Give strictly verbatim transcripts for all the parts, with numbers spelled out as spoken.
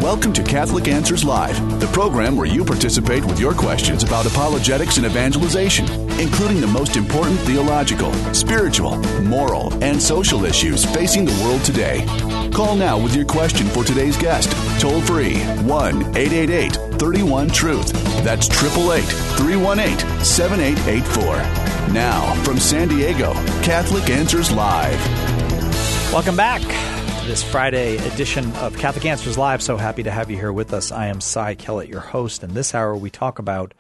Welcome to Catholic Answers Live, the program where you participate with your questions about apologetics and evangelization, including the most important theological, spiritual, moral, and social issues facing the world today. Call now with your question for today's guest. Toll free, one eight eight eight, three one, truth. That's eight eight eight, three one eight, seven eight eight four. Now, from San Diego, Catholic Answers Live. Welcome back to this Friday edition of Catholic Answers Live. So happy to have you here with us. I am Cy Kellett, your host. And this hour we talk about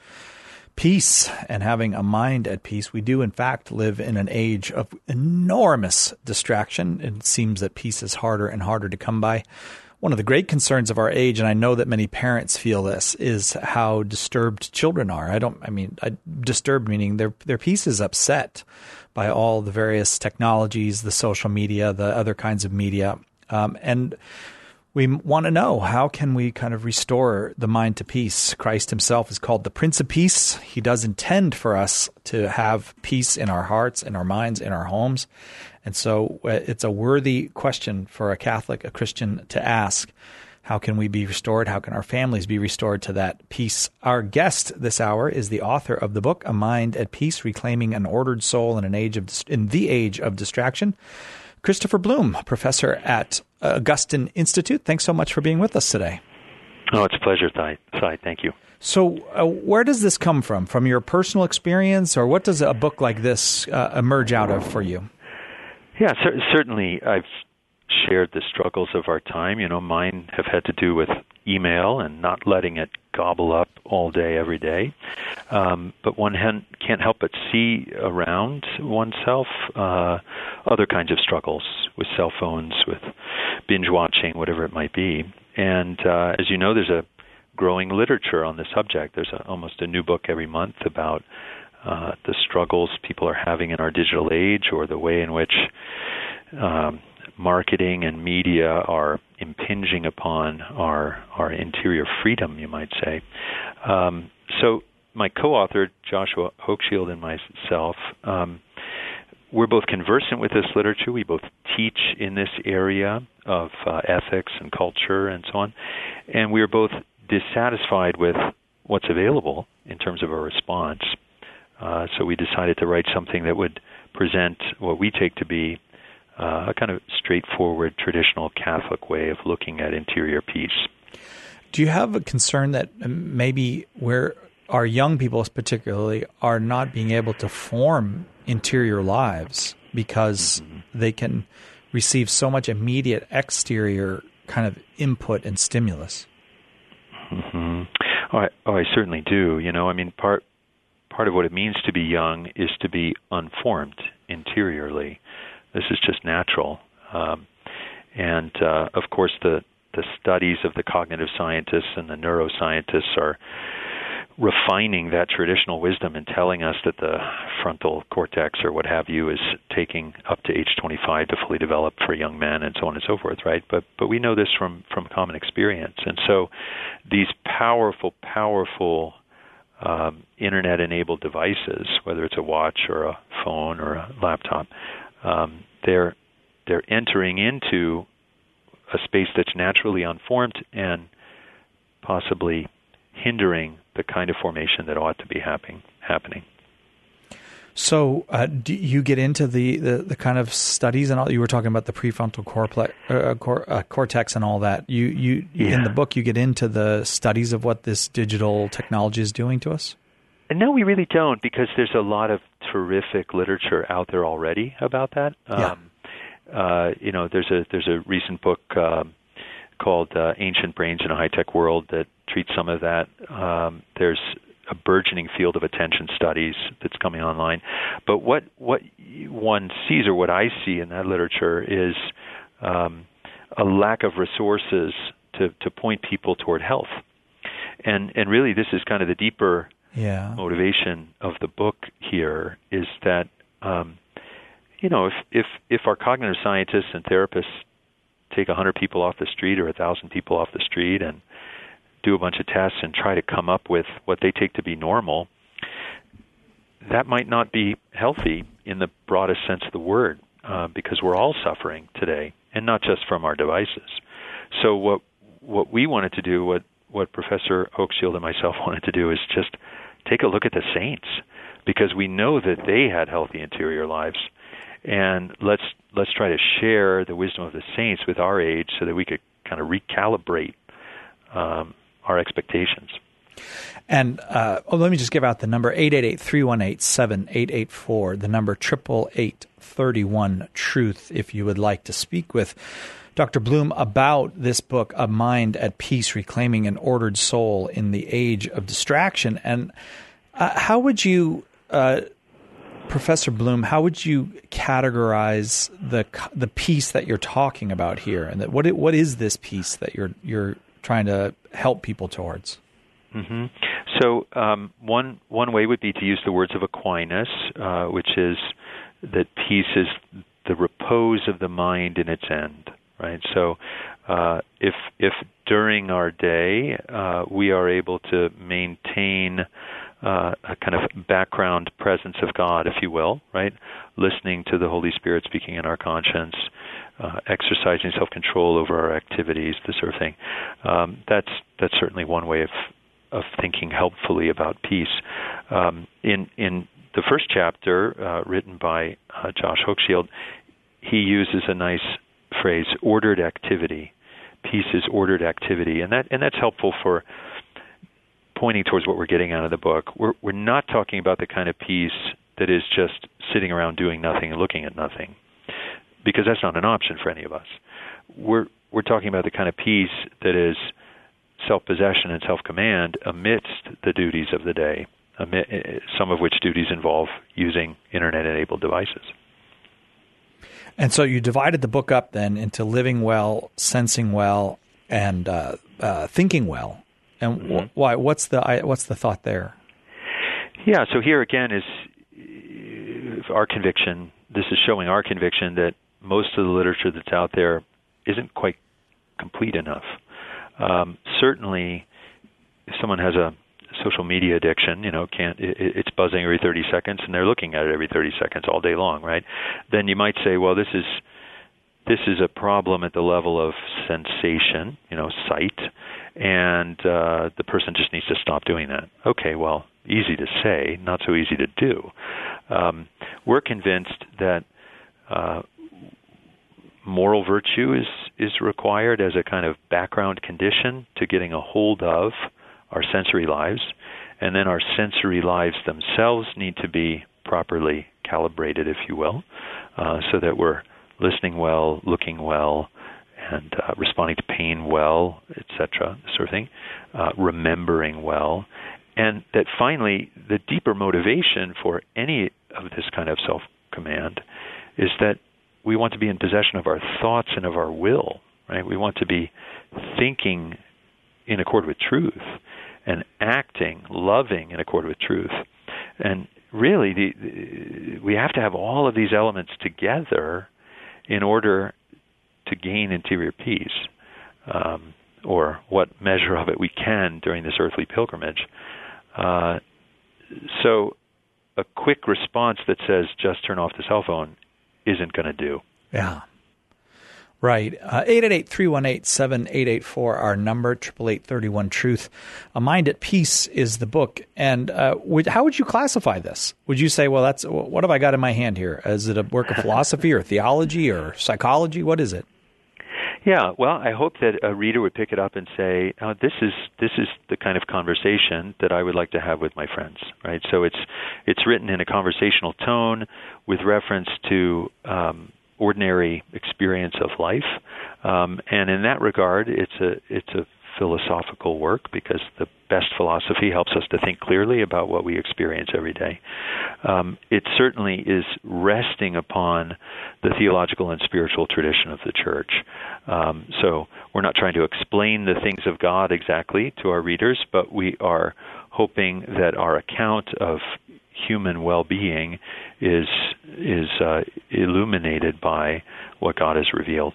peace and having a mind at peace. We do, in fact, live in an age of enormous distraction. It seems that peace is harder and harder to come by. One of the great concerns of our age, and I know that many parents feel this, is how disturbed children are. I don't, I mean, I, disturbed meaning their their peace is upset by all the various technologies, the social media, the other kinds of media. Um, and we want to know, how can we kind of restore the mind to peace? Christ himself is called the Prince of Peace. He does intend for us to have peace in our hearts, in our minds, in our homes. And so uh, it's a worthy question for a Catholic, a Christian to ask. How can we be restored? How can our families be restored to that peace? Our guest this hour is the author of the book, A Mind at Peace, Reclaiming an Ordered Soul in an Age of in the Age of Distraction. Christopher Bloom, professor at Augustine Institute. Thanks so much for being with us today. Oh, it's a pleasure, Cy. Cy, thank you. So uh, where does this come from? From your personal experience, or what does a book like this uh, emerge out of for you? Yeah, cer- certainly I've shared the struggles of our time. You know, mine have had to do with email and not letting it gobble up all day, every day. Um, but one han- can't help but see around oneself uh, other kinds of struggles with cell phones, with binge watching, whatever it might be. And uh, as you know, there's a growing literature on the subject. There's a, almost a new book every month about uh, the struggles people are having in our digital age, or the way in which um, marketing and media are impinging upon our our interior freedom, you might say. Um, so my co-author, Joshua Hochschild, and myself, um, we're both conversant with this literature. We both teach in this area of uh, ethics and culture and so on. And we are both dissatisfied with what's available in terms of a response. Uh, so we decided to write something that would present what we take to be Uh, a kind of straightforward, traditional Catholic way of looking at interior peace. Do you have a concern that maybe where our young people particularly are not being able to form interior lives because mm-hmm. they can receive so much immediate exterior kind of input and stimulus? Mm-hmm. Oh, I, oh, I certainly do. You know, I mean, part part of what it means to be young is to be unformed interiorly. This is just natural. Um, and, uh, of course, the, the studies of the cognitive scientists and the neuroscientists are refining that traditional wisdom and telling us that the frontal cortex, or what have you, is taking up to age twenty-five to fully develop for young men, and so on and so forth, right? But but we know this from, from common experience. And so these powerful, powerful um, Internet-enabled devices, whether it's a watch or a phone or a laptop, Um, they're they're entering into a space that's naturally unformed and possibly hindering the kind of formation that ought to be happening. happening. So uh, do you get into the, the, the kind of studies and all? You were talking about the prefrontal corplex, uh, cor, uh, cortex and all that. You you yeah. In the book, you get into the studies of what this digital technology is doing to us? No, we really don't, because there's a lot of terrific literature out there already about that. Yeah. Um, uh, you know, there's a there's a recent book uh, called uh, Ancient Brains in a High-Tech World that treats some of that. Um, there's a burgeoning field of attention studies that's coming online. But what what one sees, or what I see in that literature, is um, a lack of resources to, to point people toward health. And and really, this is kind of the deeper Yeah. motivation of the book here, is that, um, you know, if, if, if our cognitive scientists and therapists take one hundred people off the street or one thousand people off the street and do a bunch of tests and try to come up with what they take to be normal, that might not be healthy in the broadest sense of the word, uh, because we're all suffering today, and not just from our devices. So what what we wanted to do, what, what Professor Hochschild and myself wanted to do, is just take a look at the saints, because we know that they had healthy interior lives. And let's let's try to share the wisdom of the saints with our age so that we could kind of recalibrate um, our expectations. And uh, oh, let me just give out the number, eight eight eight, three one eight, seven eight eight four, the number eight eight eight, three one, truth, if you would like to speak with Doctor Bloom about this book, A Mind at Peace, Reclaiming an Ordered Soul in the Age of Distraction. And uh, how would you, uh, Professor Bloom, how would you categorize the the peace that you're talking about here? And that what it, what is this peace that you're you're trying to help people towards? Mm-hmm. So um, one one way would be to use the words of Aquinas, uh, which is that peace is the repose of the mind in its end. Right. So uh, if if during our day uh, we are able to maintain uh, a kind of background presence of God, if you will, right, listening to the Holy Spirit speaking in our conscience, uh, exercising self-control over our activities, this sort of thing, um, that's that's certainly one way of of thinking helpfully about peace. Um, in in the first chapter, uh, written by uh, Josh Hochschild, he uses a nice phrase, ordered activity. Peace is ordered activity, and that and that's helpful for pointing towards what we're getting out of the book. We're we're not talking about the kind of peace that is just sitting around doing nothing and looking at nothing, because that's not an option for any of us. We're we're talking about the kind of peace that is self-possession and self-command amidst the duties of the day, amid, some of which duties involve using internet-enabled devices. And so you divided the book up then into living well, sensing well, and uh, uh, thinking well. And mm-hmm. wh- why? What's the what's the thought there? Yeah. So here again is our conviction. This is showing our conviction that most of the literature that's out there isn't quite complete enough. Um, certainly, if someone has a social media addiction, you know, can't it, it's buzzing every thirty seconds, and they're looking at it every thirty seconds all day long, right? Then you might say, well, this is this is a problem at the level of sensation, you know, sight, and uh, the person just needs to stop doing that. Okay, well, easy to say, not so easy to do. Um, we're convinced that uh, moral virtue is is required as a kind of background condition to getting a hold of our sensory lives, and then our sensory lives themselves need to be properly calibrated, if you will, uh, so that we're listening well, looking well, and uh, responding to pain well, et cetera, this sort of thing, uh, remembering well, and that finally the deeper motivation for any of this kind of self-command is that we want to be in possession of our thoughts and of our will, right? We want to be thinking in accord with truth and acting, loving in accord with truth. And really, the, the, we have to have all of these elements together in order to gain interior peace, um, or what measure of it we can during this earthly pilgrimage. Uh, so a quick response that says, just turn off the cell phone, isn't going to do. Yeah. Right. Uh, eight eight eight, three one eight, seven eight eight four, our number, eight eight eight, three one, truth. A Mind at Peace is the book. And uh, would, how would you classify this? Would you say, well, that's what have I got in my hand here? Is it a work of philosophy or theology or psychology? What is it? Yeah, well, I hope that a reader would pick it up and say, oh, this is this is the kind of conversation that I would like to have with my friends, right? So it's it's written in a conversational tone with reference to um, ordinary experience of life, um, and in that regard, it's a it's a philosophical work because the best philosophy helps us to think clearly about what we experience every day. Um, it certainly is resting upon the theological and spiritual tradition of the Church. Um, so we're not trying to explain the things of God exactly to our readers, but we are hoping that our account of human well-being is is uh, illuminated by what God has revealed.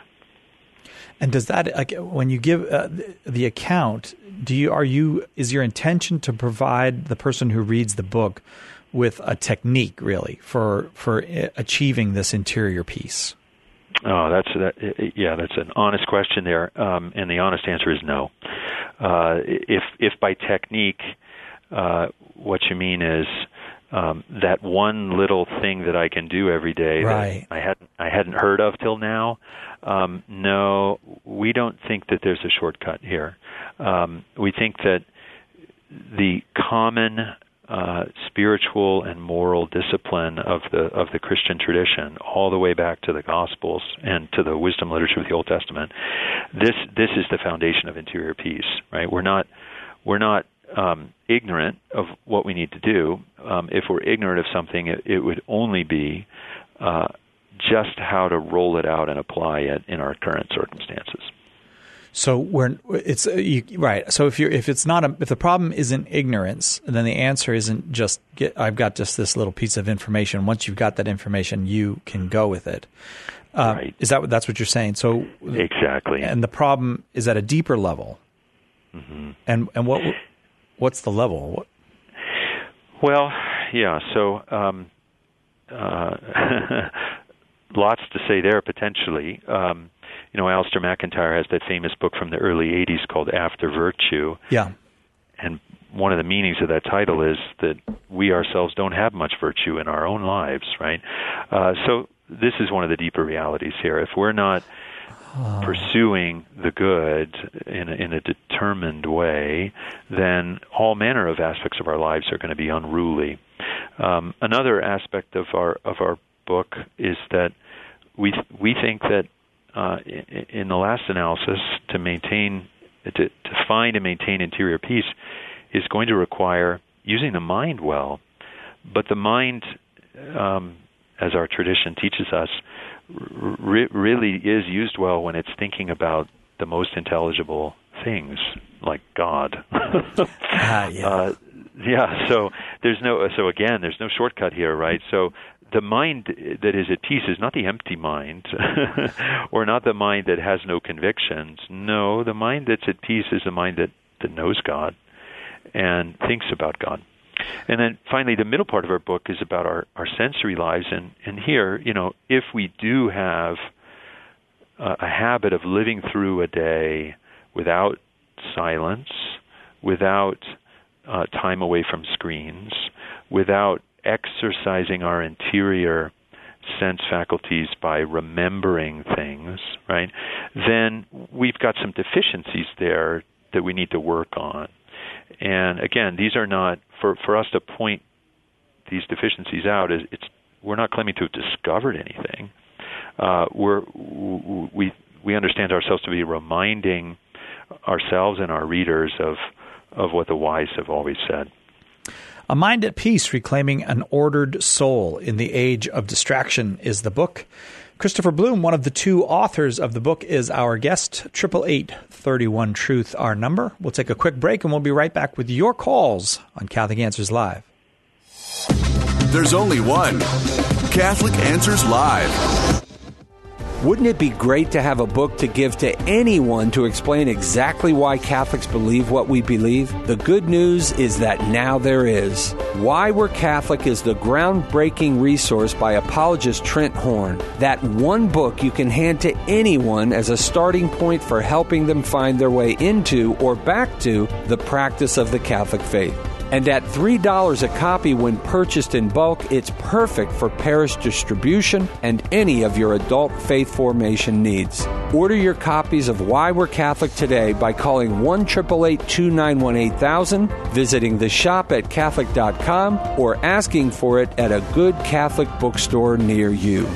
And does that, like, when you give uh, the account, do you are you is your intention to provide the person who reads the book with a technique, really, for for achieving this interior peace? Oh, that's that. Yeah, that's an honest question there, um, and the honest answer is no. Uh, if if by technique, uh, what you mean is um, that one little thing that I can do every day right. that I hadn't I hadn't heard of till now. Um, no, we don't think that there's a shortcut here. Um, we think that the common Uh, spiritual and moral discipline of the of the Christian tradition, all the way back to the Gospels and to the wisdom literature of the Old Testament. This this is the foundation of interior peace, right? We're not we're not um, ignorant of what we need to do. Um, if we're ignorant of something, it, it would only be uh, just how to roll it out and apply it in our current circumstances. So we're it's you, right. So if you're if it's not a, if the problem isn't ignorance, then the answer isn't just get. I've got just this little piece of information. Once you've got that information, you can go with it. Uh, right. Is that what that's what you're saying? So exactly. And the problem is at a deeper level. Mm-hmm. And and what what's the level? What? Well, yeah. So um, uh, lots to say there potentially. Um, You know, Alistair McIntyre has that famous book from the early eighties called After Virtue. Yeah. And one of the meanings of that title is that we ourselves don't have much virtue in our own lives, right? Uh, so this is one of the deeper realities here. If we're not oh. pursuing the good in a, in a determined way, then all manner of aspects of our lives are going to be unruly. Um, another aspect of our of our book is that we we think that Uh, in, in the last analysis, to maintain, to, to find and maintain interior peace is going to require using the mind well. But the mind, um, as our tradition teaches us, re- really is used well when it's thinking about the most intelligible things, like God. ah, yeah. Uh, yeah. So there's no. So again, there's no shortcut here, right? So. The mind that is at peace is not the empty mind, or not the mind that has no convictions. No, the mind that's at peace is the mind that, that knows God and thinks about God. And then finally, the middle part of our book is about our, our sensory lives. And, and here, you know, if we do have a, a habit of living through a day without silence, without uh, time away from screens, without exercising our interior sense faculties by remembering things, right, then we've got some deficiencies there that we need to work on. And again, these are not, for, for us to point these deficiencies out, is it's we're not claiming to have discovered anything. Uh, we're, we, we understand ourselves to be reminding ourselves and our readers of, of what the wise have always said. A Mind at Peace, Reclaiming an Ordered Soul in the Age of Distraction is the book. Christopher Bloom, one of the two authors of the book, is our guest. eight eight eight, three one, truth, our number. We'll take a quick break, and we'll be right back with your calls on Catholic Answers Live. There's only one Catholic Answers Live. Wouldn't it be great to have a book to give to anyone to explain exactly why Catholics believe what we believe? The good news is that now there is. Why We're Catholic is the groundbreaking resource by apologist Trent Horn. That one book you can hand to anyone as a starting point for helping them find their way into or back to the practice of the Catholic faith. And at three dollars a copy when purchased in bulk, it's perfect for parish distribution and any of your adult faith formation needs. Order your copies of Why We're Catholic today by calling one eight eight eight, two nine one, eight thousand, visiting the shop at Catholic dot com, or asking for it at a good Catholic bookstore near you.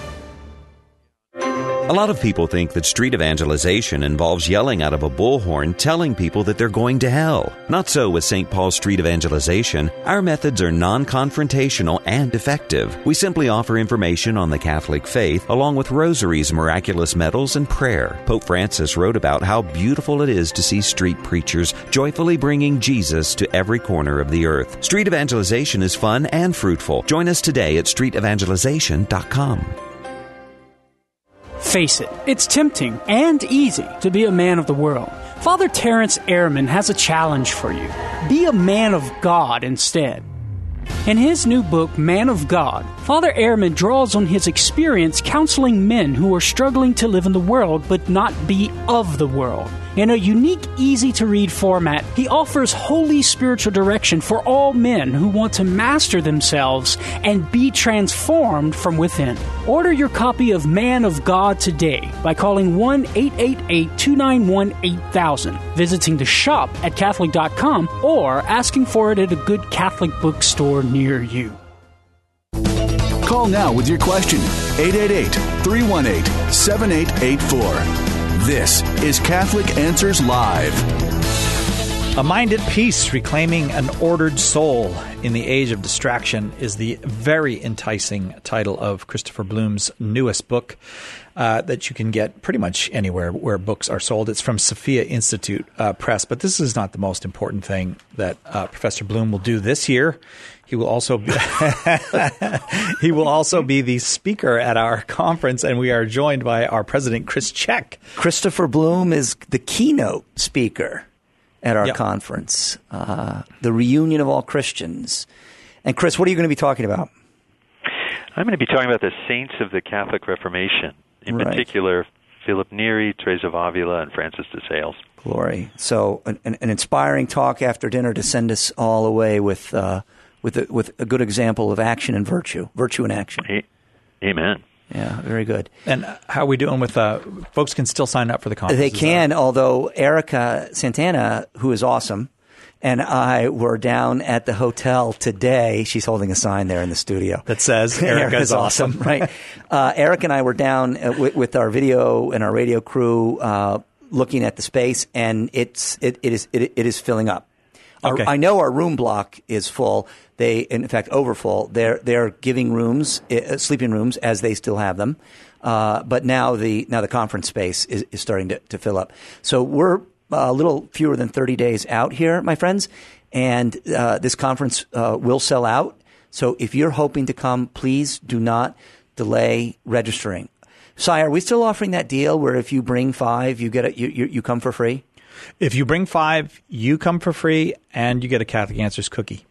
A lot of people think that street evangelization involves yelling out of a bullhorn telling people that they're going to hell. Not so with Saint Paul Street Evangelization. Our methods are non-confrontational and effective. We simply offer information on the Catholic faith along with rosaries, miraculous medals, and prayer. Pope Francis wrote about how beautiful it is to see street preachers joyfully bringing Jesus to every corner of the earth. Street evangelization is fun and fruitful. Join us today at street evangelization dot com. Face it, it's tempting and easy to be a man of the world. Father Terence Ehrman has a challenge for you. Be a man of God instead. In his new book, Man of God, Father Ehrman draws on his experience counseling men who are struggling to live in the world but not be of the world. In a unique, easy-to-read format, he offers holy spiritual direction for all men who want to master themselves and be transformed from within. Order your copy of Man of God today by calling one eight eight eight, two nine one, eight thousand, visiting the shop at Catholic dot com, or asking for it at a good Catholic bookstore near you. Call now with your question. eight eight eight, three one eight, seven eight eight four. This is Catholic Answers Live. A Mind at Peace, Reclaiming an Ordered Soul in the Age of Distraction is the very enticing title of Christopher Bloom's newest book uh, that you can get pretty much anywhere where books are sold. It's from Sophia Institute uh, Press, but this is not the most important thing that uh, Professor Bloom will do this year. He will also be he will also be the speaker at our conference, and we are joined by our president, Chris Check. Christopher Bloom is the keynote speaker at our yep. conference, uh, the reunion of all Christians. And Chris, what are you going to be talking about? I'm going to be talking about the saints of the Catholic Reformation, in right. particular Philip Neri, Teresa of Avila, and Francis de Sales. Glory. So an, an inspiring talk after dinner to send us all away with uh, with a, with a good example of action and virtue, virtue and action. Amen. Yeah, very good. And how are we doing with uh, folks can still sign up for the conference? They can, although Erica Santana, who is awesome, and I were down at the hotel today. She's holding a sign there in the studio that says Erica's awesome. awesome. Right. Uh, Eric and I were down uh, with, with our video and our radio crew uh, looking at the space, and it's it, it is it, it is filling up. Okay. Our, I know our room block is full. They, in fact, overfull. They're they're giving rooms, uh, sleeping rooms, as they still have them. Uh, but now the now the conference space is, is starting to, to fill up. So we're a little fewer than thirty days out here, my friends, and uh, this conference uh, will sell out. So if you're hoping to come, please do not delay registering. Si, are we still offering that deal where if you bring five, you get a, you, you you come for free? If you bring five, you come for free, and you get a Catholic Answers cookie.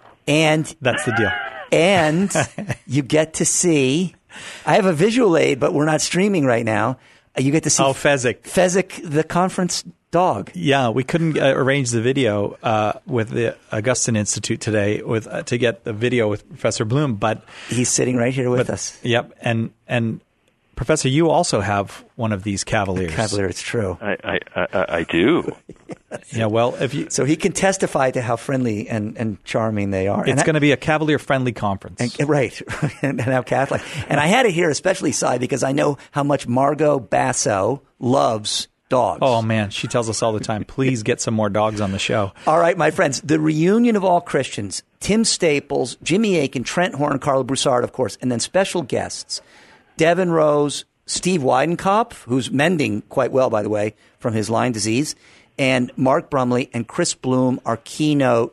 And that's the deal. And you get to see. I have a visual aid, but we're not streaming right now. You get to see. Oh, Fezzik. Fezzik, the conference dog. Yeah, we couldn't uh, arrange the video uh, with the Augustine Institute today with uh, to get the video with Professor Bloom, but he's sitting right here with but, us. Yep, and and. Professor, you also have one of these Cavaliers. Cavalier, it's true. I, I, I, I do. Yeah, well, if you so he can testify to how friendly and, and charming they are. It's going to be a Cavalier-friendly conference, and, right? And how Catholic. And I had to hear especially Si because I know how much Margot Basso loves dogs. Oh man, she tells us all the time. Please get some more dogs on the show. All right, my friends, the reunion of all Christians: Tim Staples, Jimmy Akin, Trent Horn, Carla Broussard, of course, and then special guests. Devin Rose, Steve Weidenkopf, who's mending quite well, by the way, from his Lyme disease, and Mark Brumley and Chris Bloom are keynote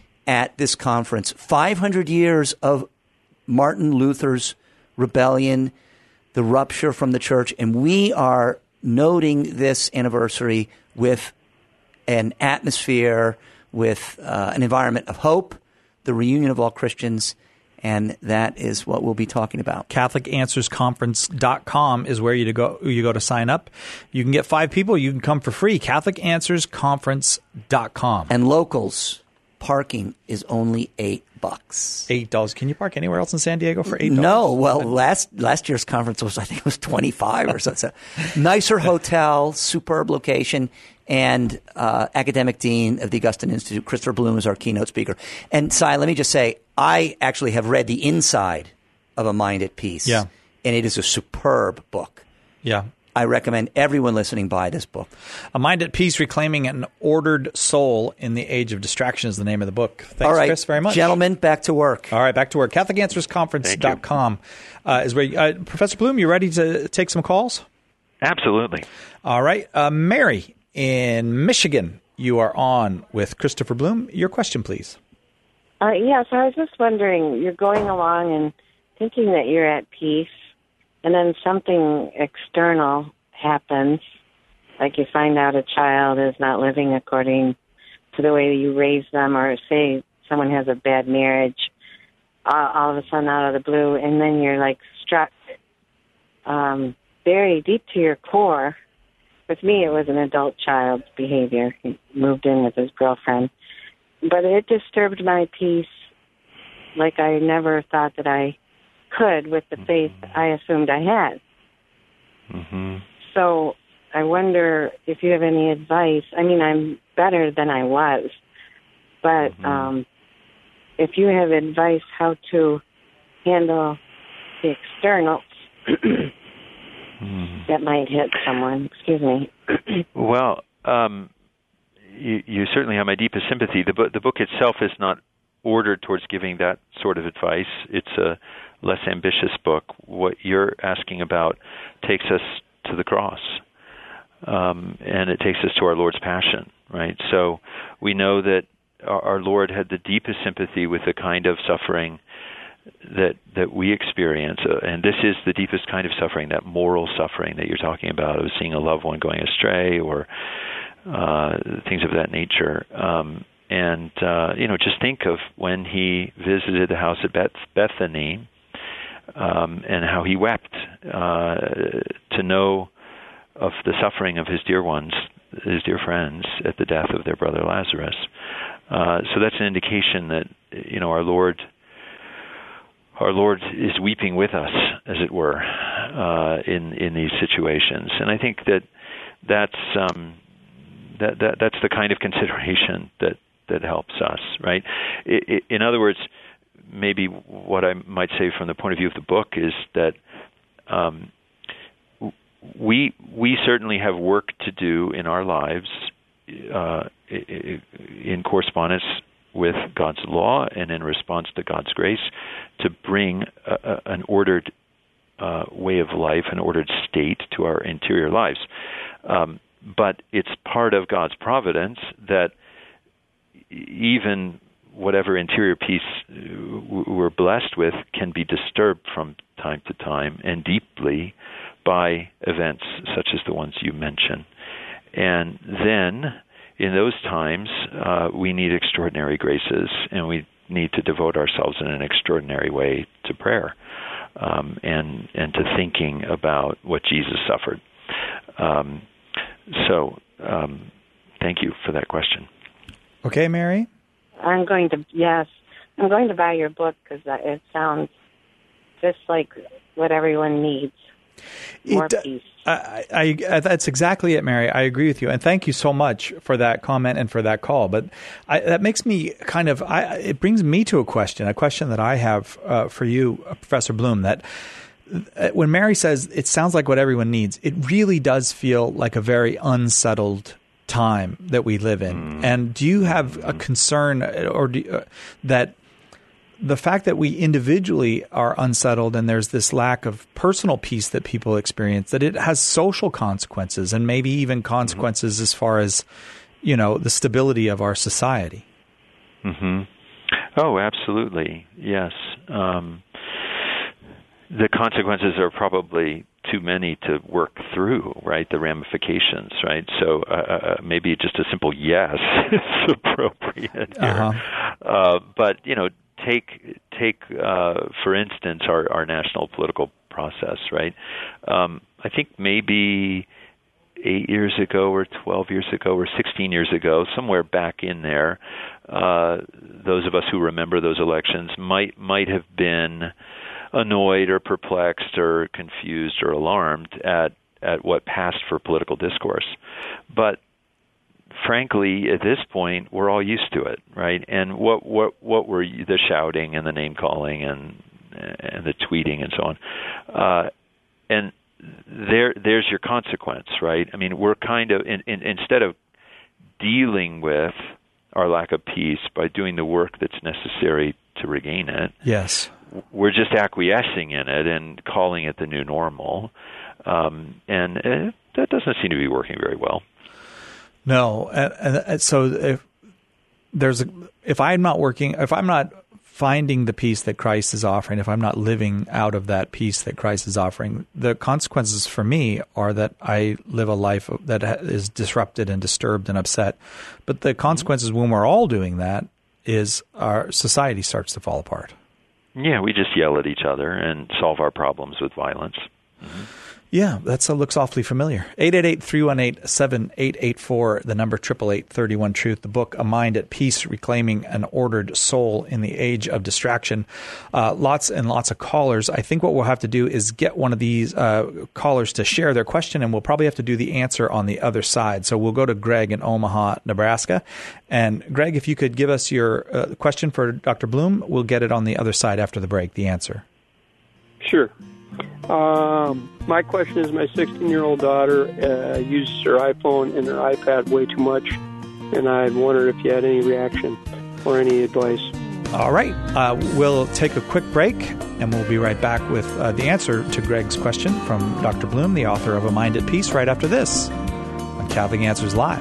at this conference. five hundred years of Martin Luther's rebellion, the rupture from the church, and we are noting this anniversary with an atmosphere, with uh, an environment of hope, the reunion of all Christians. And that is what we'll be talking about. Catholic Answers Conference dot com is where you to go. You go to sign up. You can get five people. You can come for free. Catholic Answers Conference dot com. And locals, parking is only eight bucks. Eight dollars. Can you park anywhere else in San Diego for eight dollars? No. Well, last last year's conference was I think it was twenty five or something. Nicer hotel, superb location. And uh, academic dean of the Augustine Institute, Christopher Bloom, is our keynote speaker. And Si, let me just say, I actually have read the inside of A Mind at Peace. Yeah. And it is a superb book. Yeah. I recommend everyone listening buy this book. A Mind at Peace, Reclaiming an Ordered Soul in the Age of Distraction is the name of the book. Thanks, All right, Chris, very much. Gentlemen, back to work. All right, back to work. Catholic Answers Conference dot com uh, is where you, uh, Professor Bloom, you ready to take some calls? Absolutely. All right. Uh, Mary in Michigan, you are on with Christopher Bloom. Your question, please. Uh, yes, I was just wondering, you're going along and thinking that you're at peace, and then something external happens, like you find out a child is not living according to the way you raised them, or say someone has a bad marriage, all, all of a sudden out of the blue, and then you're like struck um, very deep to your core. With me, it was an adult child's behavior. He moved in with his girlfriend. But it disturbed my peace like I never thought that I could with the faith I assumed I had. Mm-hmm. So I wonder if you have any advice. I mean, I'm better than I was. But mm-hmm. um, if you have advice how to handle the externals mm. that might hit someone, excuse me. Well, um, you, you certainly have my deepest sympathy. The, bu- the book itself is not ordered towards giving that sort of advice. It's a less ambitious book. What you're asking about takes us to the cross, um, and it takes us to our Lord's passion, right? So we know that our, our Lord had the deepest sympathy with the kind of suffering that that we experience, uh, and this is the deepest kind of suffering, that moral suffering that you're talking about, of seeing a loved one going astray or uh, things of that nature. Um, and, uh, you know, just think of when he visited the house at Beth- Bethany um, and how he wept uh, to know of the suffering of his dear ones, his dear friends, at the death of their brother Lazarus. Uh, so that's an indication that, you know, our Lord... Our Lord is weeping with us, as it were, uh, in in these situations, and I think that that's um, that, that that's the kind of consideration that, that helps us, right? I, I, in other words, maybe what I might say from the point of view of the book is that um, we we certainly have work to do in our lives uh, in correspondence with God's law and in response to God's grace, to bring a, a, an ordered uh, way of life, an ordered state to our interior lives. Um, but it's part of God's providence that even whatever interior peace we're blessed with can be disturbed from time to time and deeply by events such as the ones you mention. And then in those times, uh, we need extraordinary graces, and we need to devote ourselves in an extraordinary way to prayer um, and and to thinking about what Jesus suffered. Um, so, um, thank you for that question. Okay, Mary? I'm going to, yes, I'm going to buy your book because it sounds just like what everyone needs. More it, peace. I, I, I, that's exactly it, Mary. I agree with you, and thank you so much for that comment and for that call. But I, that makes me kind of, I, it brings me to a question, a question that I have uh, for you, Professor Bloom. That when Mary says it sounds like what everyone needs, it really does feel like a very unsettled time that we live in. Mm. And do you have a concern, or do, uh, that the fact that we individually are unsettled and there's this lack of personal peace that people experience, that it has social consequences and maybe even consequences mm-hmm. as far as, you know, the stability of our society? Mm-hmm. Oh, absolutely. Yes. Um, the consequences are probably too many to work through, right? The ramifications, right? So uh, maybe just a simple yes is appropriate here. Uh-huh. Uh, but, you know, Take, take uh, for instance, our, our national political process, right? Um, I think maybe eight years ago or twelve years ago or sixteen years ago, somewhere back in there, uh, those of us who remember those elections might might have been annoyed or perplexed or confused or alarmed at, at what passed for political discourse. But frankly, at this point, we're all used to it, right? And what what what were you, the shouting and the name calling and and the tweeting and so on, uh, and there there's your consequence, right? I mean, we're kind of in, in, instead of dealing with our lack of peace by doing the work that's necessary to regain it. Yes, we're just acquiescing in it and calling it the new normal, um, and uh, that doesn't seem to be working very well. No, and, and so if there's a, if I'm not working, if I'm not finding the peace that Christ is offering, if I'm not living out of that peace that Christ is offering, the consequences for me are that I live a life that is disrupted and disturbed and upset. But the consequences when we're all doing that is our society starts to fall apart. Yeah, we just yell at each other and solve our problems with violence. Mm-hmm. Yeah, that looks awfully familiar. eight eight eight, three one eight, seven eight eight four, the number eight eight eight, three one, truth, the book A Mind at Peace, Reclaiming an Ordered Soul in the Age of Distraction. Uh, lots and lots of callers. I think what we'll have to do is get one of these uh, callers to share their question, and we'll probably have to do the answer on the other side. So we'll go to Greg in Omaha, Nebraska. And Greg, if you could give us your uh, question for Doctor Bloom, we'll get it on the other side after the break, the answer. Sure. Um, my question is, my sixteen-year-old daughter uh, uses her iPhone and her iPad way too much, and I wondered if you had any reaction or any advice. All right. Uh, we'll take a quick break, and we'll be right back with uh, the answer to Greg's question from Doctor Bloom, the author of A Mind at Peace, right after this on Catholic Answers Live.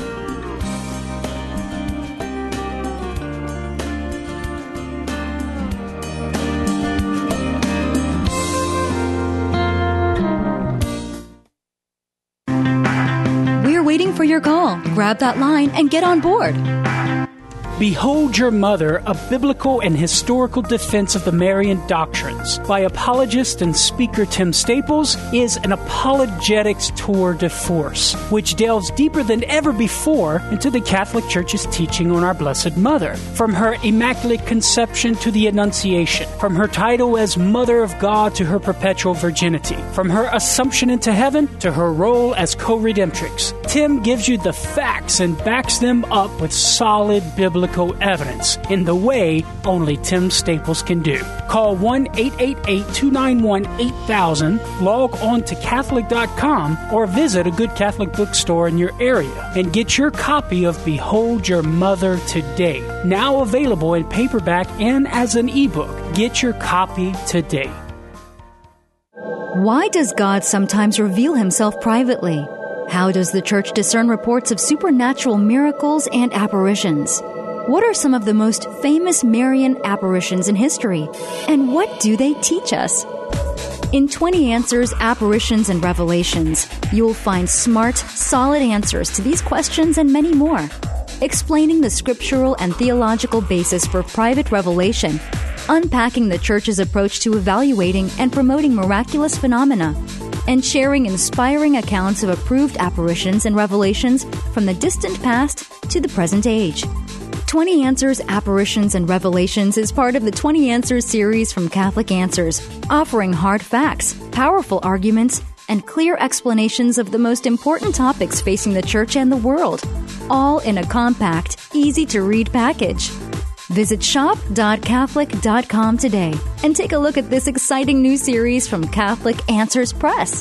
For your call. Grab that line and get on board. Behold Your Mother, a biblical and historical defense of the Marian doctrines by apologist and speaker Tim Staples is an apologetics tour de force, which delves deeper than ever before into the Catholic Church's teaching on our Blessed Mother. From her Immaculate Conception to the Annunciation, from her title as Mother of God to her perpetual virginity, from her assumption into heaven to her role as co-redemptrix, Tim gives you the facts and backs them up with solid biblical evidence in the way only Tim Staples can do. Call one eight eight eight, two nine one, eight thousand, log on to Catholic dot com, or visit a good Catholic bookstore in your area and get your copy of Behold Your Mother today. Now available in paperback and as an ebook. Get your copy today. Why does God sometimes reveal himself privately? How does the Church discern reports of supernatural miracles and apparitions? What are some of the most famous Marian apparitions in history? And what do they teach us? In twenty Answers, Apparitions and Revelations, you'll find smart, solid answers to these questions and many more, explaining the scriptural and theological basis for private revelation, unpacking the Church's approach to evaluating and promoting miraculous phenomena, and sharing inspiring accounts of approved apparitions and revelations from the distant past to the present age. twenty Answers, Apparitions, and Revelations is part of the twenty Answers series from Catholic Answers, offering hard facts, powerful arguments, and clear explanations of the most important topics facing the Church and the world, all in a compact, easy-to-read package. Visit shop dot catholic dot com today and take a look at this exciting new series from Catholic Answers Press.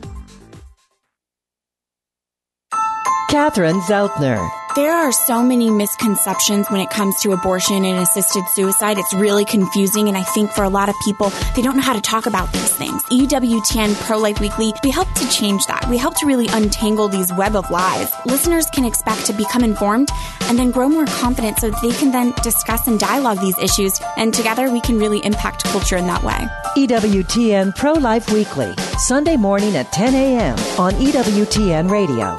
Catherine Zeltner. There are so many misconceptions when it comes to abortion and assisted suicide. It's really confusing, and I think for a lot of people, they don't know how to talk about these things. E W T N Pro-Life Weekly, we help to change that. We help to really untangle these web of lies. Listeners can expect to become informed and then grow more confident so they can then discuss and dialogue these issues, and together we can really impact culture in that way. E W T N Pro-Life Weekly, Sunday morning at ten a.m. on E W T N Radio.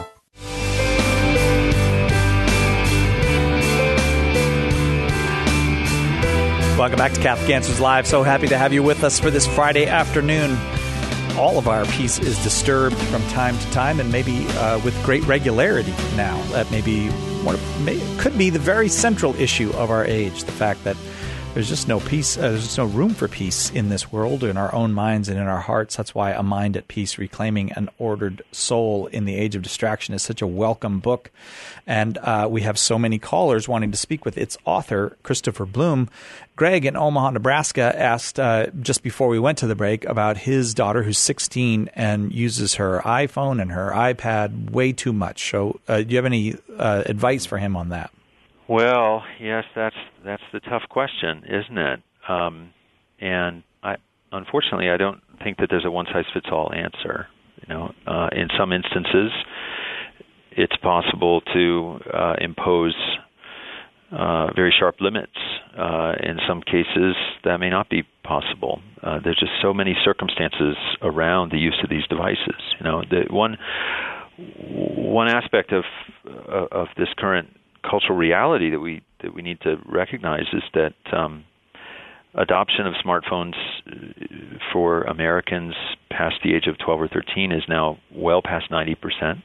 Welcome back to Catholic Answers Live. So happy to have you with us for this Friday afternoon. All of our peace is disturbed from time to time, and maybe uh, with great regularity now. That may be one of, may, could be the very central issue of our age, the fact that there's just no peace, uh, there's just no room for peace in this world, in our own minds and in our hearts. That's why A Mind at Peace, Reclaiming an Ordered Soul in the Age of Distraction is such a welcome book. And uh, we have so many callers wanting to speak with its author, Christopher Bloom. Greg in Omaha, Nebraska asked uh, just before we went to the break about his daughter who's sixteen and uses her iPhone and her iPad way too much. So uh, do you have any uh, advice for him on that? Well, yes, that's that's the tough question, isn't it? Um, and I, unfortunately, I don't think that there's a one-size-fits-all answer. You know, uh, in some instances, it's possible to uh, impose uh, very sharp limits. Uh, in some cases, that may not be possible. Uh, there's just so many circumstances around the use of these devices. You know, the one one aspect of uh, of this current cultural reality that we that we need to recognize is that um, adoption of smartphones for Americans past the age of twelve or thirteen is now well past ninety percent.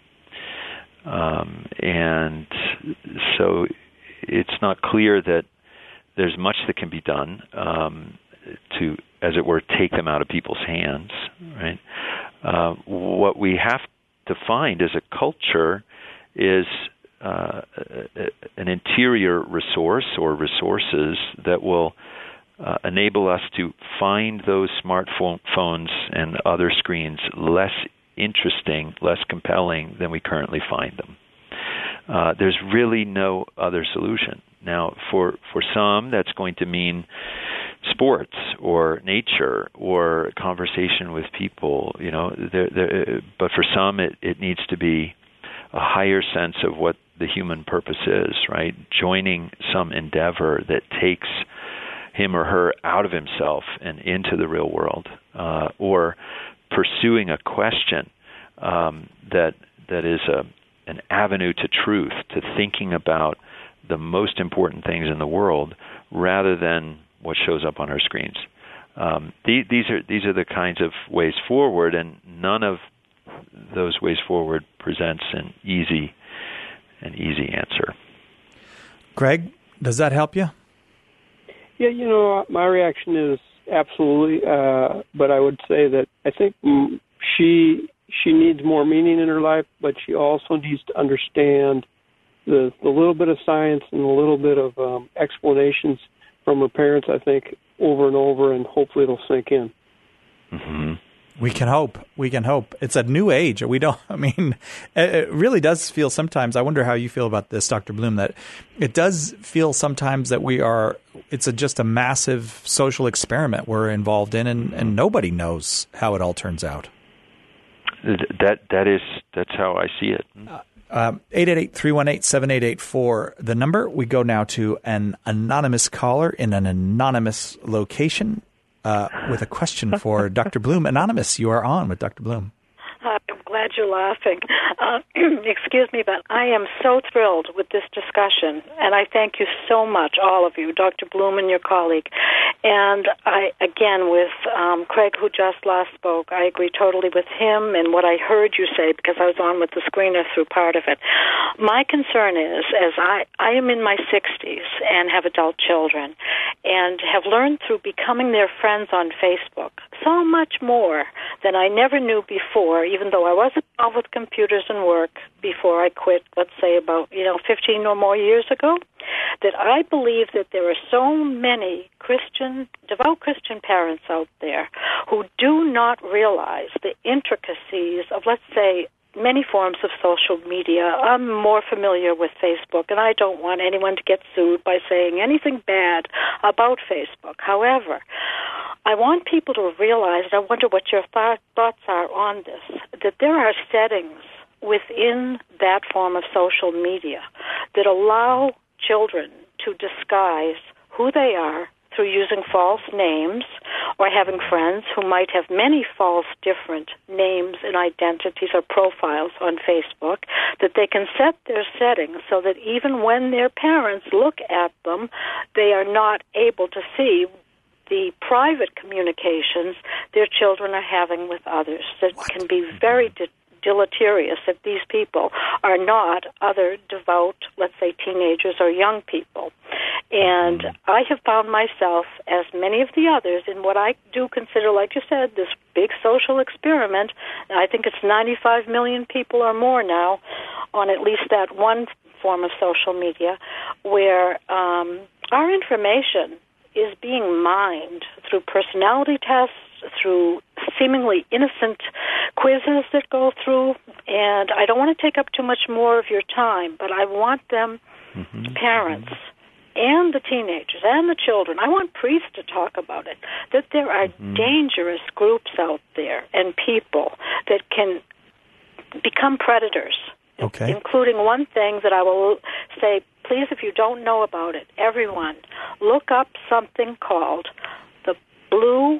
Um, and so it's not clear that there's much that can be done um, to, as it were, take them out of people's hands, right? Uh, what we have to find as a culture is uh, an interior resource or resources that will uh, enable us to find those smartphones and other screens less interesting, less compelling than we currently find them. Uh, there's really no other solution. Now, for, for some, that's going to mean sports or nature or conversation with people, you know. There, there, but for some, it, it needs to be a higher sense of what the human purpose is, right? Joining some endeavor that takes him or her out of himself and into the real world, uh, or pursuing a question um, that that is a an avenue to truth, to thinking about the most important things in the world rather than what shows up on our screens. Um, the, these are these are the kinds of ways forward, and none of those ways forward presents an easy an easy answer. Greg, does that help you? Yeah, you know, my reaction is absolutely, uh, but I would say that I think she she needs more meaning in her life, but she also needs to understand the, the little bit of science and a little bit of um, explanations from her parents, I think, over and over, and hopefully it'll sink in. Mm-hmm. We can hope. We can hope. It's a new age. We don't, I mean, it really does feel sometimes, I wonder how you feel about this, Doctor Bloom, that it does feel sometimes that we are, it's a, just a massive social experiment we're involved in, and, and nobody knows how it all turns out. That That is, that's how I see it. Uh, eight eight eight, three one eight, seven eight eight four, the number. We go now to an anonymous caller in an anonymous location. Uh, with a question for Doctor Bloom. Anonymous, you are on with Doctor Bloom. Uh, I'm glad you're laughing. Uh, excuse me, but I am so thrilled with this discussion, and I thank you so much, all of you, Doctor Bloom and your colleague. And I, again, with um, Craig, who just last spoke, I agree totally with him and what I heard you say, because I was on with the screener through part of it. My concern is, as I, I am in my sixties and have adult children, and have learned through becoming their friends on Facebook so much more than I never knew before, even though I wasn't involved with computers and work before I quit, let's say about, you know, fifteen or more years ago, that I believe that there are so many Christian, devout Christian parents out there who do not realize the intricacies of, let's say, many forms of social media. I'm more familiar with Facebook, and I don't want anyone to get sued by saying anything bad about Facebook. However, I want people to realize, and I wonder what your th- thoughts are on this, that there are settings within that form of social media that allow children to disguise who they are through using false names or having friends who might have many false different names and identities or profiles on Facebook, that they can set their settings so that even when their parents look at them, they are not able to see the private communications their children are having with others that what? can be very de- deleterious if these people are not other devout, let's say, teenagers or young people. And I have found myself, as many of the others, in what I do consider, like you said, this big social experiment. I think it's ninety-five million people or more now on at least that one form of social media, where um, our information is being mined through personality tests, through seemingly innocent quizzes that go through. And I don't want to take up too much more of your time, but I want them, mm-hmm. parents, and the teenagers and the children, I want priests to talk about it, that there are mm-hmm. dangerous groups out there and people that can become predators. Okay. Including one thing that I will say, please, if you don't know about it, everyone, look up something called the Blue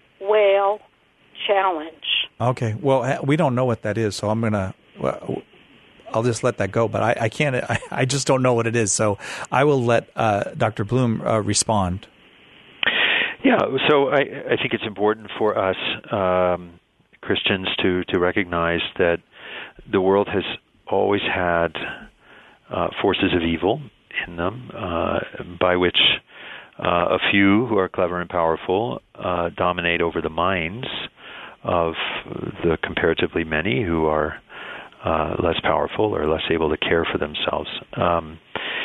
Whale Challenge. Okay. Well, we don't know what that is, so I'm going to, well, I'll just let that go. But I, I can't, I, I just don't know what it is. So I will let uh, Doctor Bloom uh, respond. Yeah, so I, I think it's important for us um, Christians to, to recognize that the world has always had uh, forces of evil in them, uh, by which uh, a few who are clever and powerful uh, dominate over the minds of the comparatively many who are uh, less powerful or less able to care for themselves. Um,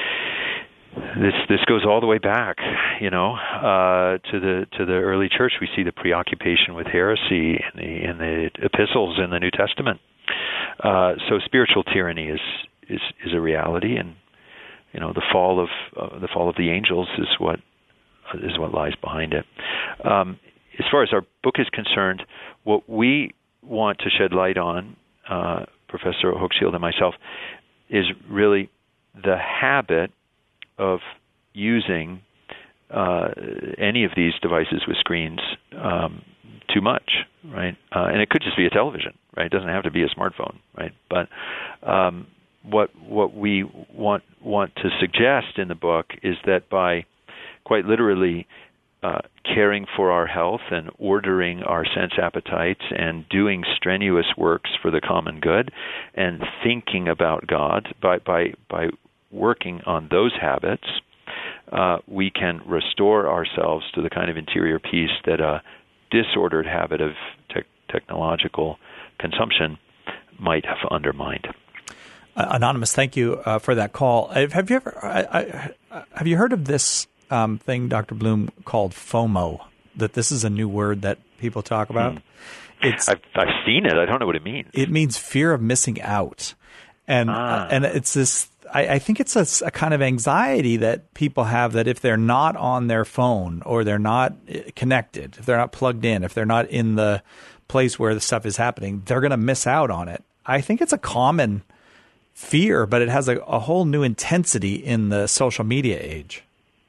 This this goes all the way back, you know, uh, to the to the early church. We see the preoccupation with heresy in the in the epistles in the New Testament. Uh, so spiritual tyranny is, is is a reality, and you know the fall of uh, the fall of the angels is what is what lies behind it. Um, as far as our book is concerned, what we want to shed light on, uh, Professor Hochschild and myself, is really the habit of using uh, any of these devices with screens um, too much, right? Uh, and it could just be a television, right? It doesn't have to be a smartphone, right? But um, what what we want want to suggest in the book is that by quite literally uh, caring for our health and ordering our sense appetites and doing strenuous works for the common good and thinking about God by by by working on those habits, uh, we can restore ourselves to the kind of interior peace that a disordered habit of te- technological consumption might have undermined. Uh, Anonymous, thank you uh, for that call. Have you ever I, I, have you heard of this um, thing, Doctor Bloom, called FOMO? That this is a new word that people talk about. Hmm. It's I've, I've seen it. I don't know what it means. It means fear of missing out, and ah. uh, and it's this. I think it's a, a kind of anxiety that people have that if they're not on their phone or they're not connected, if they're not plugged in, if they're not in the place where the stuff is happening, they're going to miss out on it. I think it's a common fear, but it has a, a whole new intensity in the social media age.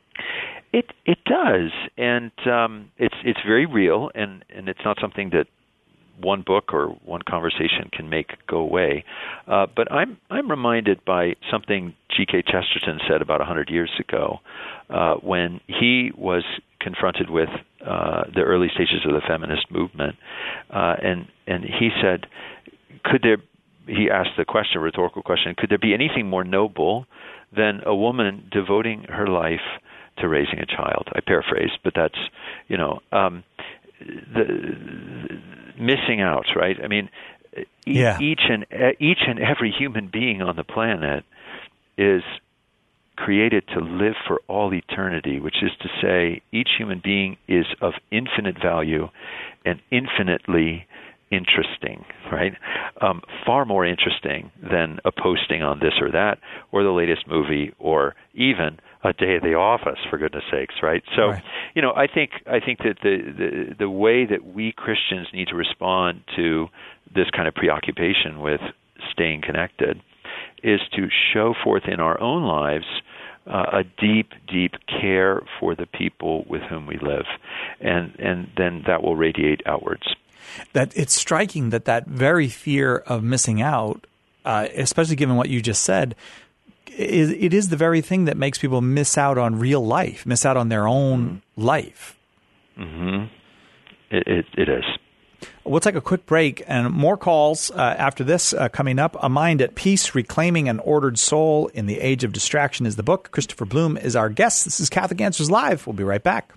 It it does, and um, it's it's very real, and, and it's not something that one book or one conversation can make go away. Uh, but I'm I'm reminded by something G K Chesterton said about one hundred years ago uh, when he was confronted with uh, the early stages of the feminist movement. Uh, and, and he said, could there, he asked the question, a rhetorical question, could there be anything more noble than a woman devoting her life to raising a child? I paraphrase, but that's, you know, um, the, the missing out, right? I mean, e- yeah. each and each and every human being on the planet is created to live for all eternity, which is to say, each human being is of infinite value and infinitely interesting, right? Um, far more interesting than a posting on this or that, or the latest movie, or even a day at the office, for goodness sakes, right? So, right. you know, I think I think that the, the the way that we Christians need to respond to this kind of preoccupation with staying connected is to show forth in our own lives uh, a deep, deep care for the people with whom we live, and and then that will radiate outwards. That it's striking that that very fear of missing out, uh, especially given what you just said, is, it is the very thing that makes people miss out on real life, miss out on their own life. Mm-hmm. It, it, it is. We'll take a quick break and more calls uh, after this uh, coming up. A Mind at Peace, Reclaiming an Ordered Soul in the Age of Distraction is the book. Christopher Bloom is our guest. This is Catholic Answers Live. We'll be right back.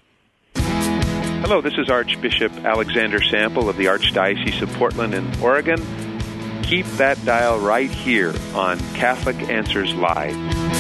Hello, this is Archbishop Alexander Sample of the Archdiocese of Portland in Oregon. Keep that dial right here on Catholic Answers Live.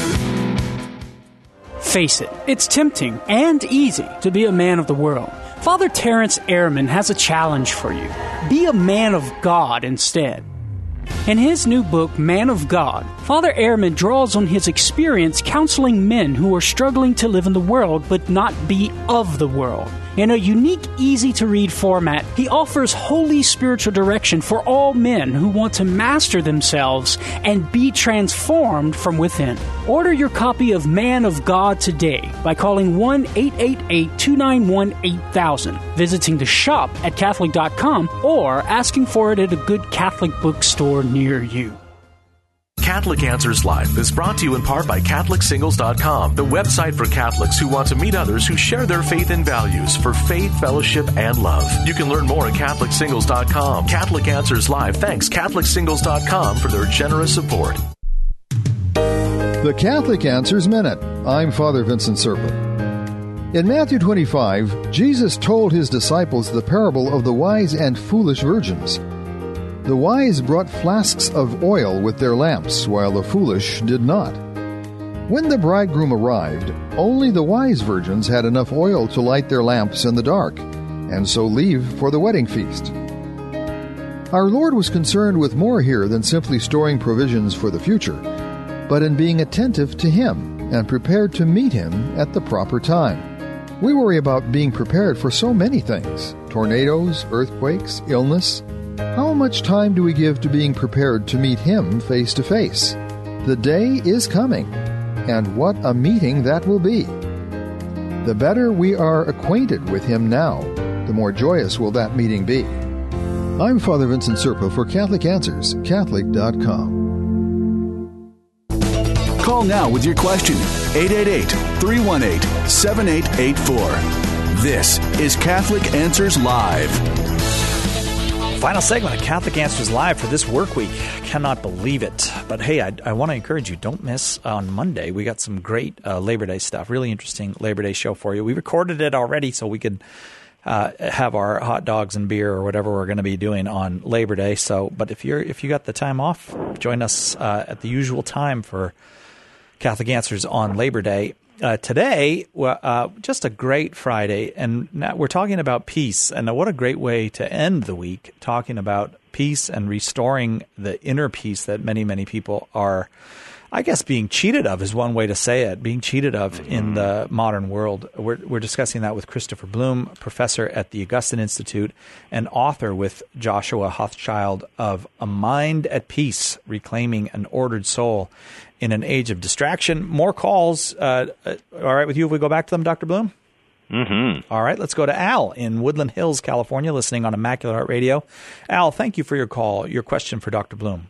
Face it, it's tempting and easy to be a man of the world. Father Terence Ehrman has a challenge for you. Be a man of God instead. In his new book, Man of God, Father Ehrman draws on his experience counseling men who are struggling to live in the world but not be of the world. In a unique, easy-to-read format, he offers holy spiritual direction for all men who want to master themselves and be transformed from within. Order your copy of Man of God today by calling one eight eight eight, two nine one, eight thousand, visiting the shop at Catholic dot com, or asking for it at a good Catholic bookstore near you. Catholic Answers Live is brought to you in part by Catholic Singles dot com, the website for Catholics who want to meet others who share their faith and values for faith, fellowship, and love. You can learn more at Catholic Singles dot com. Catholic Answers Live thanks Catholic Singles dot com for their generous support. The Catholic Answers Minute. I'm Father Vincent Serpa. In Matthew twenty-five, Jesus told his disciples the parable of the wise and foolish virgins. The wise brought flasks of oil with their lamps, while the foolish did not. When the bridegroom arrived, only the wise virgins had enough oil to light their lamps in the dark, and so leave for the wedding feast. Our Lord was concerned with more here than simply storing provisions for the future, but in being attentive to Him and prepared to meet Him at the proper time. We worry about being prepared for so many things: tornadoes, earthquakes, illness. How much time do we give to being prepared to meet Him face to face? The day is coming, and what a meeting that will be. The better we are acquainted with Him now, the more joyous will that meeting be. I'm Father Vincent Serpa for Catholic Answers, Catholic dot com. Call now with your question, eight eight eight, three one eight, seven eight eight four. This is Catholic Answers Live. Final segment of Catholic Answers Live for this work week. Cannot believe it. But hey, I, I want to encourage you, don't miss on Monday. We got some great uh, Labor Day stuff, really interesting Labor Day show for you. We recorded it already so we could uh, have our hot dogs and beer or whatever we're going to be doing on Labor Day. So, but if you're if you got the time off, join us uh, at the usual time for Catholic Answers on Labor Day. Uh, today, uh, just a great Friday, and now we're talking about peace, and what a great way to end the week, talking about peace and restoring the inner peace that many, many people are, I guess, being cheated of is one way to say it, being cheated of mm-hmm. in the modern world. We're, we're discussing that with Christopher Bloom, professor at the Augustine Institute and author with Joshua Hochschild of A Mind at Peace, Reclaiming an Ordered Soul in an Age of Distraction. More calls. Uh, all right with you if we go back to them, Doctor Bloom? Mm-hmm. All right, let's go to Al in Woodland Hills, California, listening on Immaculate Heart Radio. Al, thank you for your call. Your question for Doctor Bloom.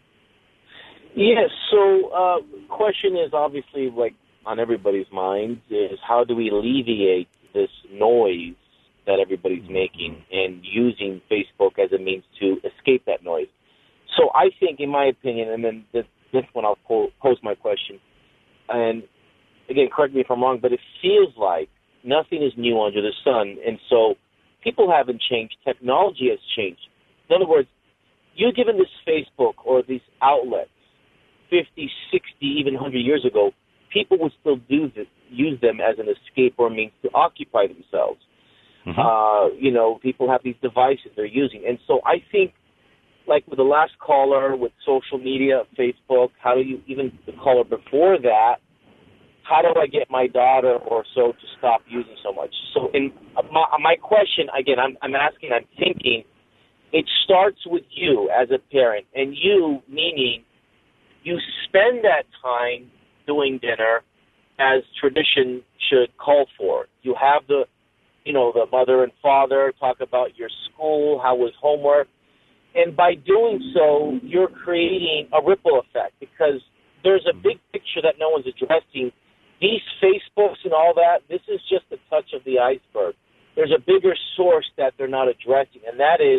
Yes, so uh, question is obviously like on everybody's mind is how do we alleviate this noise that everybody's making and using Facebook as a means to escape that noise. So I think, in my opinion, and then this, this one I'll po- pose my question, and again, correct me if I'm wrong, but it feels like nothing is new under the sun, and so people haven't changed. Technology has changed. In other words, you're given this Facebook or these outlets fifty, sixty, even one hundred years ago, people would still do this, use them as an escape or means to occupy themselves. Mm-hmm. Uh, you know, people have these devices they're using. And so I think, like with the last caller, with social media, Facebook, how do you, even the caller before that, how do I get my daughter or so to stop using so much? So in my, my question, again, I'm, I'm asking, I'm thinking, it starts with you as a parent, and you meaning you spend that time doing dinner as tradition should call for. You have the, you know, the mother and father talk about your school, how was homework. And by doing so, you're creating a ripple effect because there's a big picture that no one's addressing. These Facebooks and all that, this is just the touch of the iceberg. There's a bigger source that they're not addressing, and that is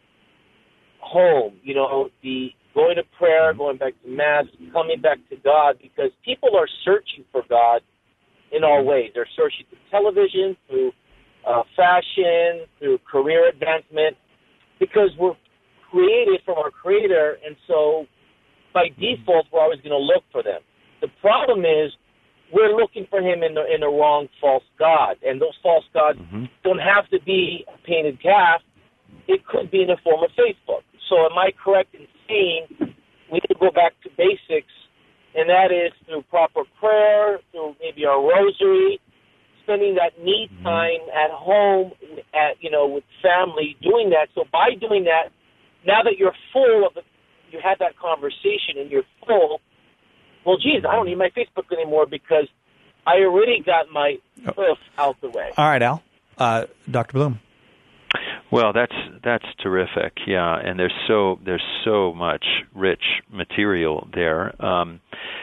home, you know, the going to prayer, going back to Mass, coming back to God, because people are searching for God in all ways. They're searching through television, through uh, fashion, through career advancement, because we're created from our Creator, and so by default, we're always going to look for them. The problem is we're looking for Him in the, in the wrong false God, and those false gods mm-hmm. don't have to be a painted calf. It could be in the form of Facebook. So am I correct in saying we need to go back to basics, and that is through proper prayer, through maybe our rosary, spending that need time at home, at you know, with family, doing that. So by doing that, now that you're full of it, you had that conversation and you're full, well, geez, I don't need my Facebook anymore because I already got my stuff out the way. All right, Al. Uh, Doctor Bloom. Well, that's that's terrific, yeah, and there's so there's so much rich material there. Um,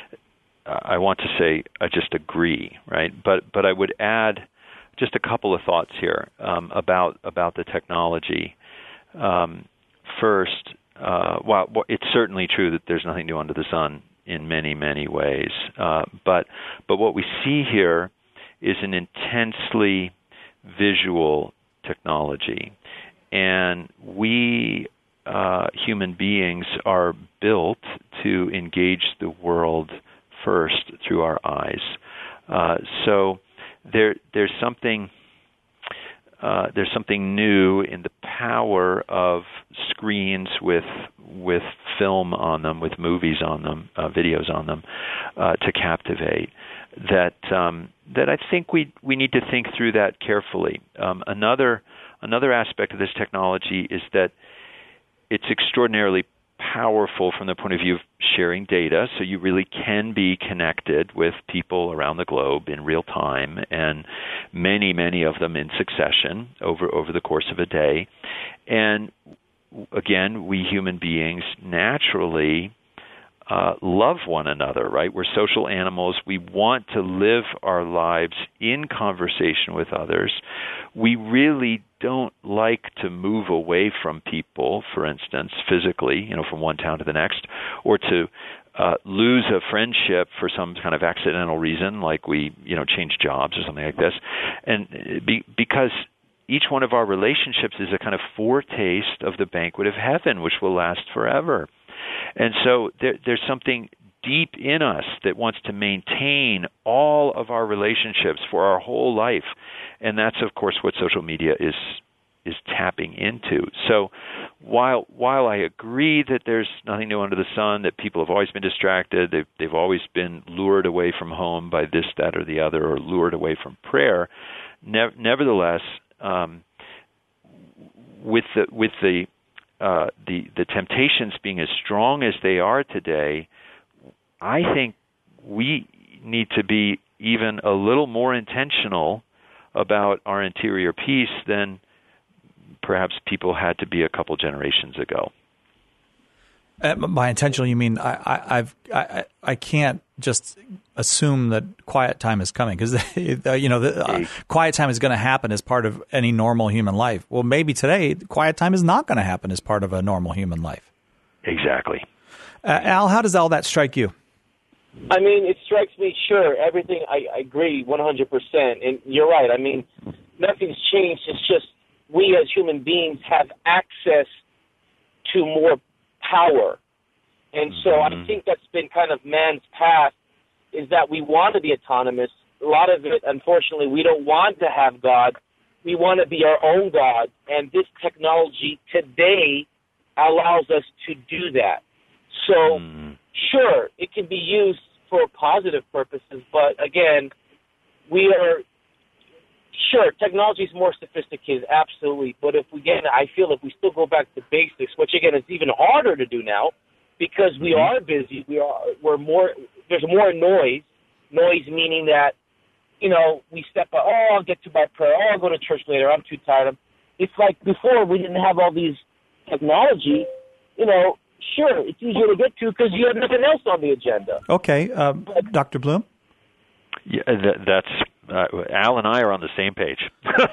I want to say I just agree, right? But but I would add just a couple of thoughts here um, about about the technology. Um, first, uh, while it's certainly true that there's nothing new under the sun in many many ways, uh, but but what we see here is an intensely visual technology. And we uh, human beings are built to engage the world first through our eyes. Uh, so there, there's something, uh, there's something new in the power of screens with with film on them, with movies on them, uh, videos on them, uh, to captivate. That um, that I think we we need to think through that carefully. Um, another. Another aspect of this technology is that it's extraordinarily powerful from the point of view of sharing data, so you really can be connected with people around the globe in real time, and many, many of them in succession over, over the course of a day. And again, we human beings naturally Uh, love one another, right? We're social animals. We want to live our lives in conversation with others. We really don't like to move away from people, for instance, physically, you know, from one town to the next, or to uh, lose a friendship for some kind of accidental reason, like we, you know, change jobs or something like this. And be, because each one of our relationships is a kind of foretaste of the banquet of heaven, which will last forever. And so there, there's something deep in us that wants to maintain all of our relationships for our whole life. And that's, of course, what social media is is tapping into. So while while I agree that there's nothing new under the sun, that people have always been distracted, they've, they've always been lured away from home by this, that, or the other, or lured away from prayer, ne- nevertheless, um, with the with the Uh, the, the temptations being as strong as they are today, I think we need to be even a little more intentional about our interior peace than perhaps people had to be a couple generations ago. Uh, by intentional, you mean I, I, I've I, I can't just assume that quiet time is coming, because you know the uh, quiet time is going to happen as part of any normal human life. Well, maybe today quiet time is not going to happen as part of a normal human life. Exactly. Uh, Al, how does all that strike you? I mean, it strikes me. Sure, everything. I, I agree one hundred percent, and you're right. I mean, nothing's changed. It's just we as human beings have access to more power. And so mm-hmm. I think that's been kind of man's path, is that we want to be autonomous. A lot of it, unfortunately, we don't want to have God. We want to be our own God. And this technology today allows us to do that. So, mm-hmm. sure, it can be used for positive purposes. But again, we are, sure, technology is more sophisticated, absolutely. But if we, again, I feel if we still go back to basics, which again is even harder to do now, because we are busy, we are we're more. There's more noise. Noise meaning that, you know, we step out. Oh, I'll get to my prayer. Oh, I'll go to church later. I'm too tired. It's like before we didn't have all these technology. You know, sure, it's easier to get to because you have nothing else on the agenda. Okay, uh, Doctor Bloom. Yeah, that, that's uh, Al and I are on the same page.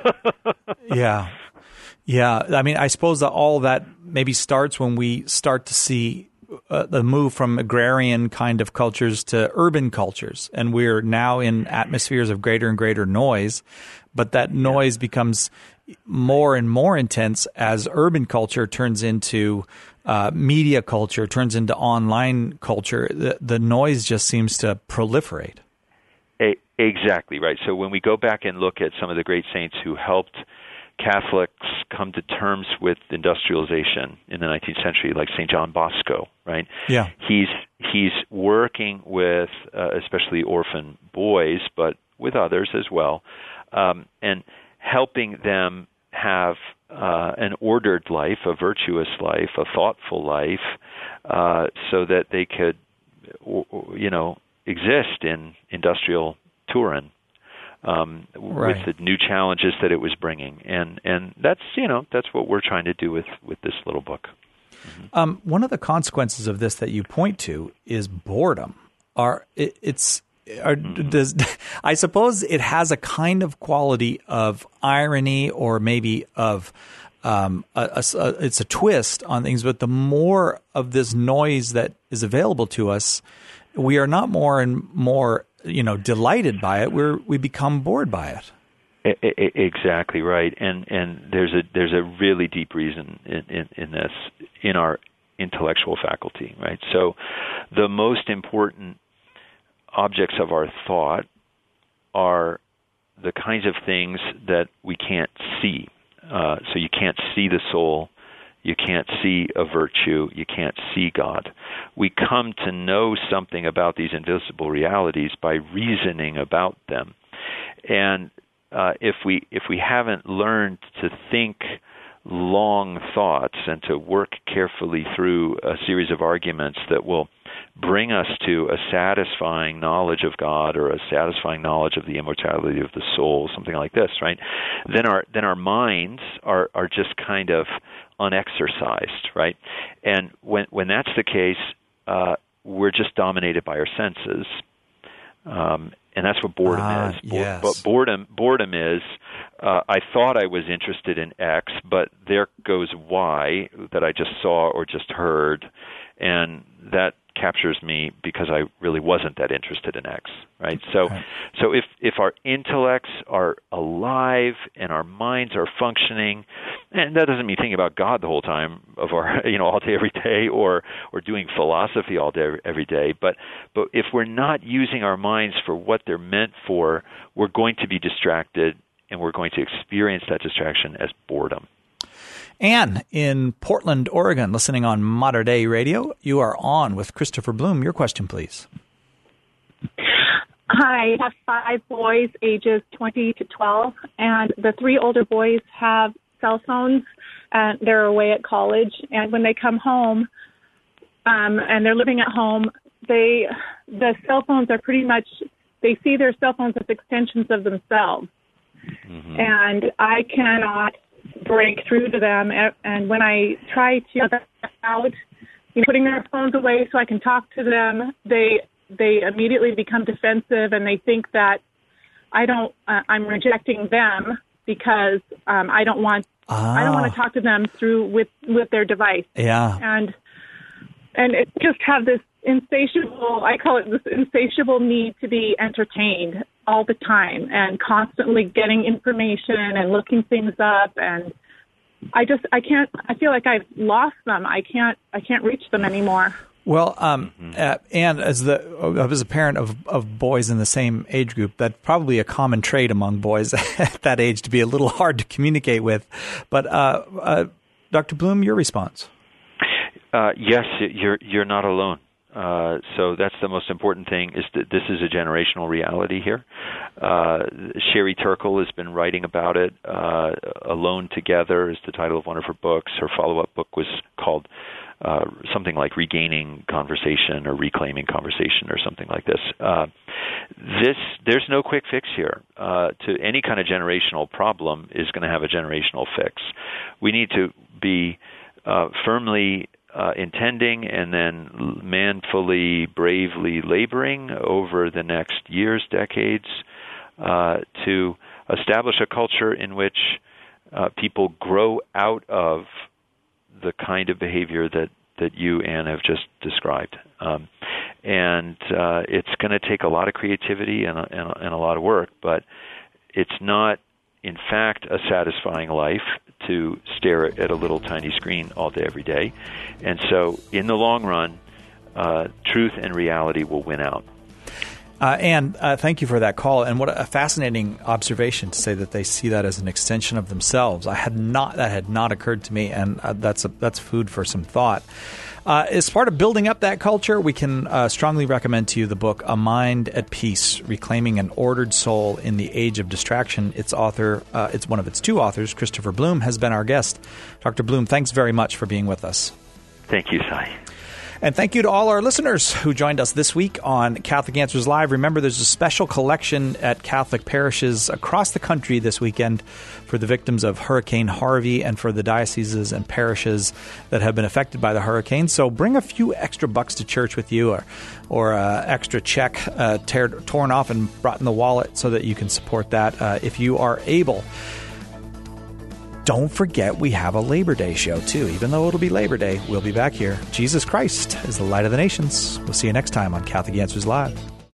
yeah. Yeah, I mean, I suppose that all that maybe starts when we start to see uh, the move from agrarian kind of cultures to urban cultures, and we're now in atmospheres of greater and greater noise, but that noise yeah. becomes more and more intense as urban culture turns into uh, media culture, turns into online culture. The, the noise just seems to proliferate. Exactly right. So when we go back and look at some of the great saints who helped Catholics come to terms with industrialization in the nineteenth century, like Saint John Bosco, right? Yeah. He's he's working with uh, especially orphan boys, but with others as well, um, and helping them have uh, an ordered life, a virtuous life, a thoughtful life, uh, so that they could, you know, exist in industrial Turin. um, Right. with the new challenges that it was bringing. And and that's you know that's what we're trying to do with, with this little book. Um, one of the consequences of this that you point to is boredom. Are it, it's are, does I suppose it has a kind of quality of irony or maybe of um, a, a, a, it's a twist on things. But the more of this noise that is available to us, we are not more and more you know delighted by it. We're we become bored by it. Exactly right, and and there's a there's a really deep reason in, in, in this in our intellectual faculty, right? So, the most important objects of our thought are the kinds of things that we can't see. Uh, so you can't see the soul, you can't see a virtue, you can't see God. We come to know something about these invisible realities by reasoning about them, and Uh, if we if we haven't learned to think long thoughts and to work carefully through a series of arguments that will bring us to a satisfying knowledge of God or a satisfying knowledge of the immortality of the soul, something like this, right? Then our then our minds are, are just kind of unexercised, right? And when when that's the case, uh, we're just dominated by our senses. Um, And that's what boredom ah, is. Bo- yes. But boredom, boredom is, uh, I thought I was interested in X, but there goes Y that I just saw or just heard, and that captures me because I really wasn't that interested in X, right? So, okay. so if if our intellects are alive and our minds are functioning, and that doesn't mean thinking about God the whole time of our, you know, all day every day, or or doing philosophy all day every day, but but if we're not using our minds for what they're meant for, we're going to be distracted, and we're going to experience that distraction as boredom. Anne in Portland, Oregon, listening on Mater Dei Radio. You are on with Christopher Bloom. Your question, please. Hi, I have five boys, ages twenty to twelve, and the three older boys have cell phones, and they're away at college. And when they come home, um, and they're living at home, they the cell phones are pretty much, they see their cell phones as extensions of themselves. Mm-hmm. And I cannot break through to them, and when I try to get them out, you know, putting their phones away so I can talk to them, they they immediately become defensive, and they think that I don't uh, I'm rejecting them because um, I don't want ah. I don't want to talk to them through with, with their device. Yeah, and and it just have this insatiable, I call it this insatiable need to be entertained all the time and constantly getting information and looking things up, and I just I can't I feel like I've lost them. I can't I can't reach them anymore. Well, um, uh, and as the as a parent of, of boys in the same age group, that's probably a common trait among boys at that age to be a little hard to communicate with. But uh, uh, Doctor Bloom, your response? Uh, yes, you're you're not alone. Uh, so that's the most important thing, is that this is a generational reality here. Uh, Sherry Turkle has been writing about it. Uh, Alone Together is the title of one of her books. Her follow-up book was called uh, something like Regaining Conversation or Reclaiming Conversation or something like this. Uh, this there's no quick fix here. Uh, to any kind of generational problem is going to have a generational fix. We need to be uh, firmly Uh, intending and then manfully, bravely laboring over the next years, decades, uh, to establish a culture in which uh, people grow out of the kind of behavior that, that you, Anne, have just described. Um, and uh, it's going to take a lot of creativity and a, and, a, and a lot of work, but it's not, in fact, a satisfying life to stare at a little tiny screen all day, every day. And so, in the long run, uh, truth and reality will win out. Uh, and uh, thank you for that call. And what a fascinating observation to say that they see that as an extension of themselves. I had not that had not occurred to me, and uh, that's a, that's food for some thought. Uh, as part of building up that culture, we can uh, strongly recommend to you the book A Mind at Peace: Reclaiming an Ordered Soul in the Age of Distraction. Its author, uh, it's one of its two authors, Christopher Bloom, has been our guest. Doctor Bloom, thanks very much for being with us. Thank you, Sai. And thank you to all our listeners who joined us this week on Catholic Answers Live. Remember, there's a special collection at Catholic parishes across the country this weekend for the victims of Hurricane Harvey and for the dioceses and parishes that have been affected by the hurricane. So bring a few extra bucks to church with you, or or uh, extra check uh, tear, torn off and brought in the wallet so that you can support that uh, if you are able. Don't forget we have a Labor Day show, too. Even though it'll be Labor Day, we'll be back here. Jesus Christ is the light of the nations. We'll see you next time on Catholic Answers Live.